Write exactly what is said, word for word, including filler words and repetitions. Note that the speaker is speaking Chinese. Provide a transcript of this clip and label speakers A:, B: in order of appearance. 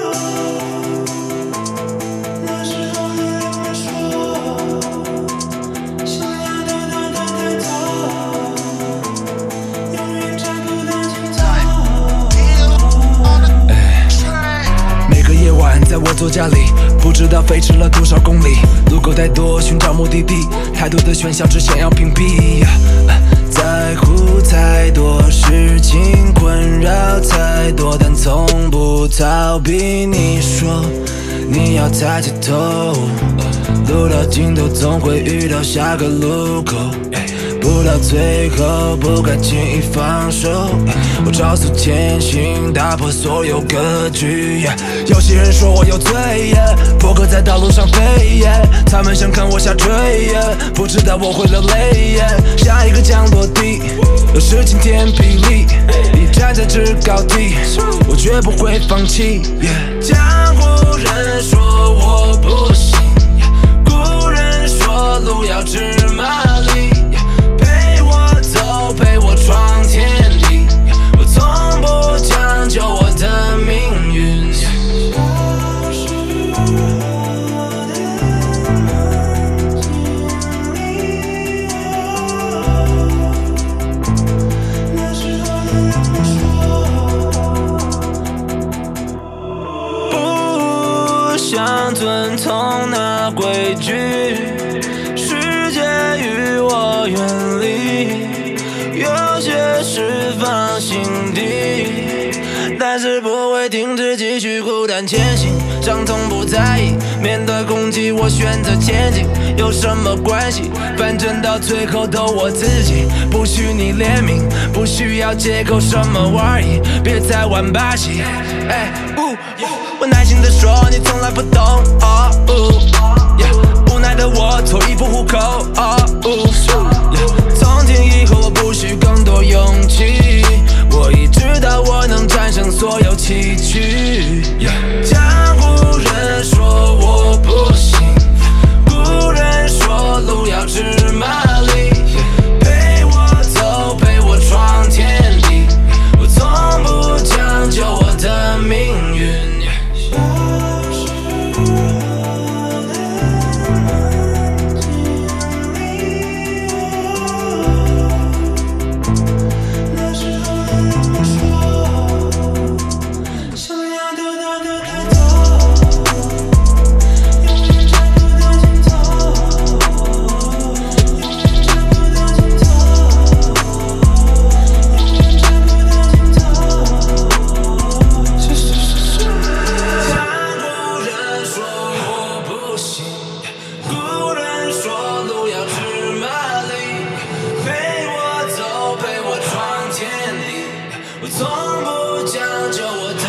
A: 在我座驾里，不知道飞驰了多少公里，路口太多，寻找目的地，太多的选项只想要屏蔽。在乎太多事情，困扰太多，但从不逃避。你说你要抬起头，路到尽头总会遇到下个路口，不到最后不该轻易放手。我超速前行，打破所有格局。有些人说我有罪，破壳在道路上飞，他们想看我下坠，不知道我会流泪。下一个降落地，有事晴天霹雳，你站在制高地，我绝不会放弃。江湖人说我不行，古人说路要知马力，陪我走，陪我闯天地，我从不将就我的命运。不想遵从那规矩，世界与我远离，有些事放心底，但是不会停止继续孤单前行。伤痛不在意，面对攻击我选择前进，有什么关系？反正到最后都我自己，不需你怜悯，不需要借口什么玩意，别再玩把戏。哎，呜，我耐心地说，你从来不懂。哦，呜，无奈的我脱衣服糊口。哦，呜，从今以后我不需更多勇气，我已知道我能战胜所有崎岖。江湖人说我不行，古人说路要知马力，陪我走，陪我闯天地，我从不将就我的命运。我从不将就我的